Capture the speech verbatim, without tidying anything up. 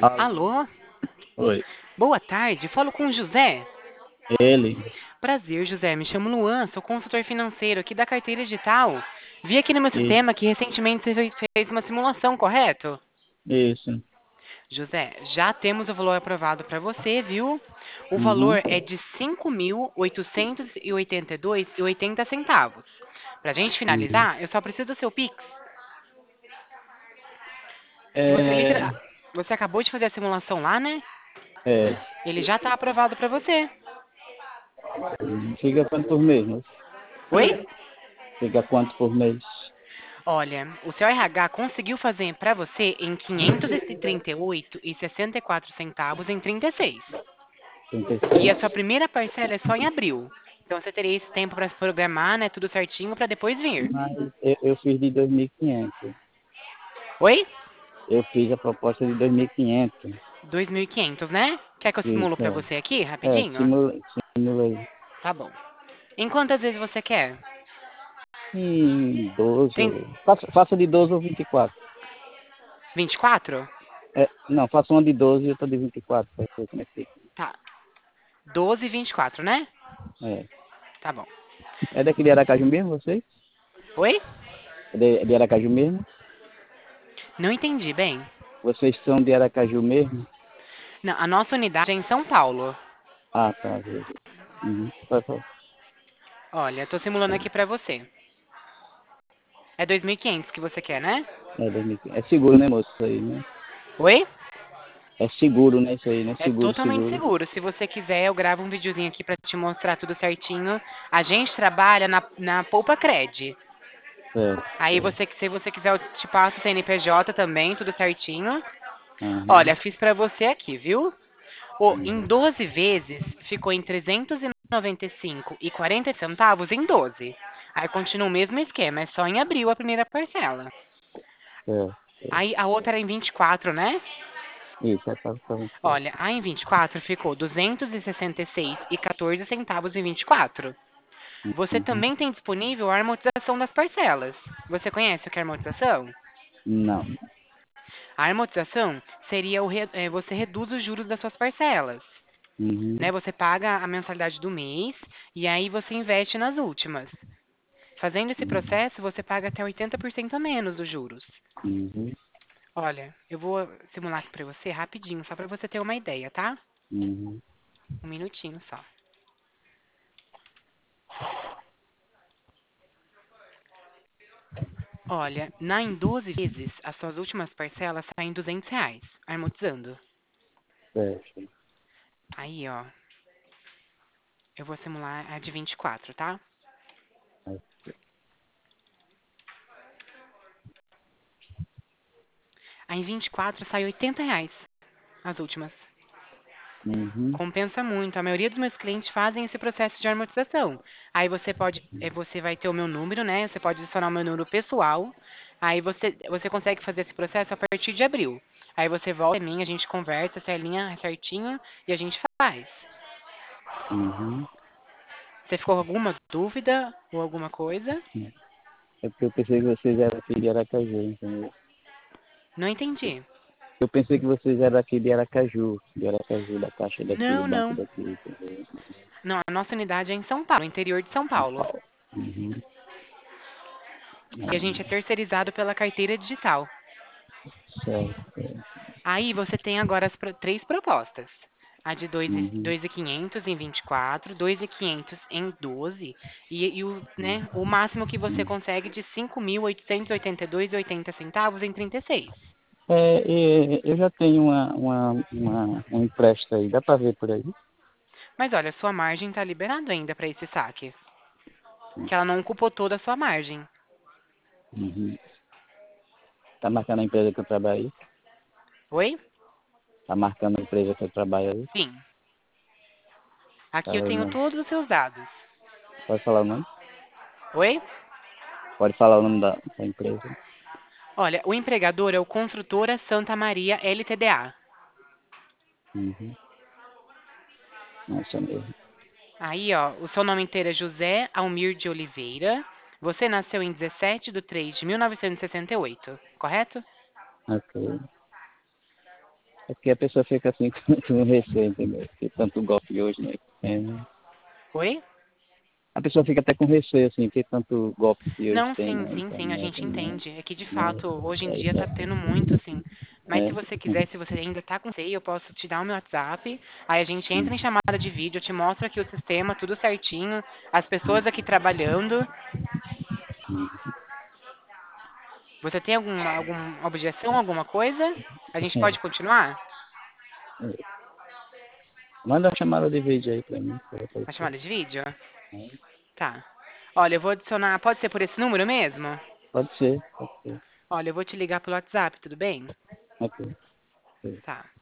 Alô? Alô? Oi. Boa tarde, falo com o José. Ele? Prazer, José. Me chamo Luan, sou consultor financeiro aqui da Carteira Digital. Vi aqui no meu E, sistema que recentemente você fez fez uma simulação, correto? isso. José, já temos o valor aprovado para você, viu? O Uhum. valor é de cinco mil oitocentos e oitenta e dois e oitenta centavos. Para a gente Uhum. finalizar, eu só preciso do seu Pix. Que você É, literal... Você acabou de fazer a simulação lá, né? é, Ele já está aprovado para você. fica quanto por mês? Né? Oi? Fica quanto por mês? Olha, o seu R H conseguiu fazer para você em quinhentos e trinta e oito e sessenta e quatro centavos em trinta e seis. trinta e E a seis? sua primeira parcela é só em abril. Então você teria esse tempo para se programar, né, tudo certinho para depois vir. Mas eu, eu fiz de dois mil e quinhentos. Oi? Eu fiz a proposta de dois mil e quinhentos. dois mil e quinhentos, né? Quer que eu simulo Isso, para é. você aqui, É, rapidinho? simula, simulei. Tá bom. Em quantas vezes você quer? Em doze, Tem ou... Faça, faça de doze ou vinte e quatro. vinte e quatro? É, não, faça uma de doze e outra de vinte e quatro, para ver como é que fica. Tá. doze e vinte e quatro, né? É. Tá bom. É daqui de Aracaju mesmo, vocês? Oi? É de, de Aracaju mesmo? Não entendi bem. Vocês são de Aracaju mesmo? Não, a nossa unidade é em São Paulo. Ah, tá. Beleza. Uhum. Vai, vai. Olha, tô simulando aqui para você. É dois mil e quinhentos que você quer, né? É, dois mil e quinhentos. É seguro, né, moço? Isso aí, né? Oi? É seguro, né? Isso aí, né? É Seguro, totalmente seguro. seguro. Se você quiser, eu gravo um videozinho aqui pra te mostrar tudo certinho. A gente trabalha na, na Poupa Cred. Certo, Aí certo. você, se você quiser, eu te passo o C N P J também, tudo certinho. Aham, Olha, fiz pra você aqui, viu? Ô, em uhum, doze vezes, ficou em trezentos e noventa e cinco e quarenta centavos em doze. Aí continua o mesmo esquema, é só em abril a primeira parcela. certo, certo. Aí a outra era em vinte e quatro, né? Isso, é para para vinte e quatro. Olha, a em vinte e quatro ficou duzentos e sessenta e seis e quatorze centavos em vinte e quatro. Você Uhum. também tem disponível a amortização das parcelas. Você conhece o que é amortização? Não. A amortização seria o re- eh, você reduz os juros das suas parcelas, né? Uhum, Você paga a mensalidade do mês e aí você investe nas últimas. Fazendo esse uhum, processo, você paga até oitenta por cento a menos dos juros. uhum, Olha, eu vou simular aqui para você rapidinho, só para você ter uma ideia, tá? uhum. Um minutinho só. Olha, na em doze vezes, as suas últimas parcelas saem duzentos reais, amortizando. Certo. Aí, ó, eu vou simular a de vinte e quatro, tá? A em vinte e quatro sai oitenta reais, as últimas. Uhum, Compensa muito. A maioria dos meus clientes fazem esse processo de amortização. Aí você pode, eh, você vai ter o meu número, né? Você pode adicionar o meu número pessoal. Aí você, você consegue fazer esse processo a partir de abril. Aí você volta em mim, a gente conversa, você alinha certinho e a gente faz. uhum. Você ficou com alguma dúvida ou alguma coisa? É porque eu pensei que vocês eram aqui de Aracaju, entendeu? Não entendi. Eu pensei que vocês eram aqui de Aracaju, de Aracaju, da Caixa daqui, do Não, banco não. daqui, entendeu? Não, a nossa unidade é em São Paulo, interior de São São Paulo. Paulo. Uhum. E a gente é Ah, terceirizado pela carteira digital. certo. Aí você tem agora as pro- três propostas. A de dois e- Uhum. dois mil e quinhentos em vinte e quatro, dois mil e quinhentos em doze e, e o, Uhum. né, o máximo que você Uhum. consegue de cinco mil oitocentos e oitenta e dois e oitenta centavos em trinta e seis. É, e eu já tenho uma, uma, uma, um empréstimo aí, dá para ver por aí? Mas olha, sua margem está liberada ainda para esse saque, que ela não ocupou toda a sua margem. Uhum. Tá marcando a empresa que eu trabalho aí? Oi? Tá marcando a empresa que eu trabalho aí? Sim. Tá Aqui eu tenho vendo? todos os seus dados. Pode falar o nome? Oi? Pode falar o nome da, da empresa? Olha, o empregador é o Construtora Santa Maria L T D A. Uhum. Nossa mesmo. Aí, ó, o seu nome inteiro é José Almir de Oliveira. Você nasceu em dezessete de três de mil novecentos e sessenta e oito, correto? Ok. É porque a pessoa fica assim com receio, entendeu? Porque tanto golpe hoje, né? É, né? Oi? A pessoa fica até com receio, assim, porque tanto golpe que hoje Não, tem sim, na sim, sim, a internet, gente né? entende. É que de Né? fato, hoje em Aí dia tá. tá tendo muito, sim. Mas se É. você quiser, se você ainda tá com receio, eu posso te dar o meu WhatsApp. Aí a gente entra em Hum, chamada de vídeo, eu te mostro aqui o sistema, tudo certinho, as hum, pessoas aqui trabalhando. hum. Você tem alguma, alguma objeção, alguma coisa? A gente É. pode continuar? É. Manda uma chamada de vídeo aí pra mim, pra A aparecer. chamada de vídeo? Né? Tá. Olha, eu vou adicionar. Pode ser por esse número mesmo? Pode ser, pode ser. Olha, eu vou te ligar pelo WhatsApp, tudo bem? Ok. Ok. Tá.